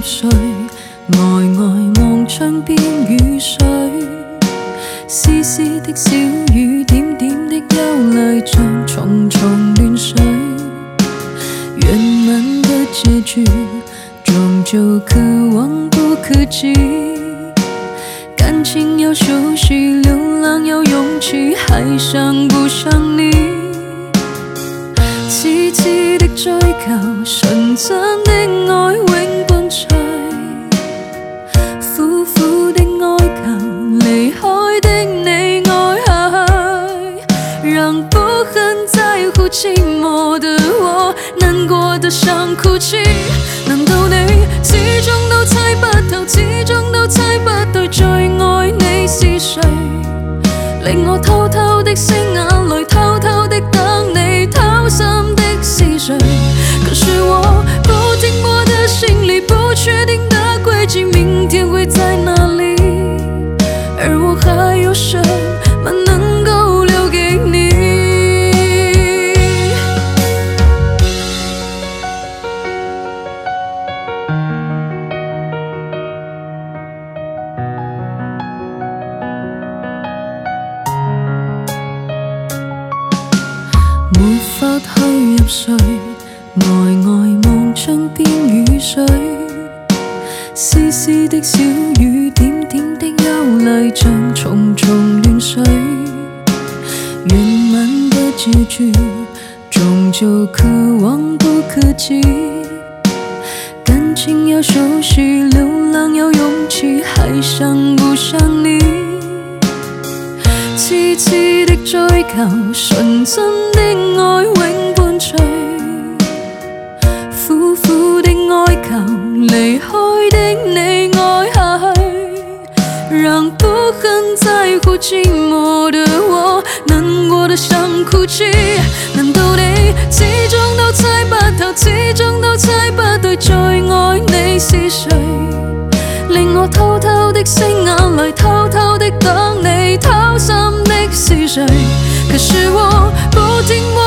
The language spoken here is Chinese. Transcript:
睡，呆呆望窗邊雨水，絲絲的小雨，點點的憂慮，像重重亂水。圓滿的結局，終究可望不可及。感情要熟悉，流浪要勇氣，還想不想你？痴痴的追求，純真的愛永伴隨，苦苦的哀求，離開的你愛下去，讓不很在乎寂寞的我難過得想哭泣。難道你始終都猜不透，始終都猜不對，最愛你是誰？令我偷偷的拭眼淚，偷偷的等你，掏心的是誰？可是我不停泊的心裡，不確定的軌跡，明天會在哪裡？而我還有什麼能夠留給你？沒法去入睡，呆呆望窗邊雨水，絲絲的小雨，點點的憂慮，像重重亂水。圓滿的結局，終究可望不可及。感情要熟悉，流浪要勇氣，還想不想你？痴痴的追求，純真的愛永伴隨，苦苦的哀求，離開的你愛下去，讓不很在乎寂寞的我難過得想哭泣。難道你始終都猜不透，始終都猜不對，最愛你是誰？令我偷偷的拭眼淚，偷偷的等你，掏心的是誰？可是我不停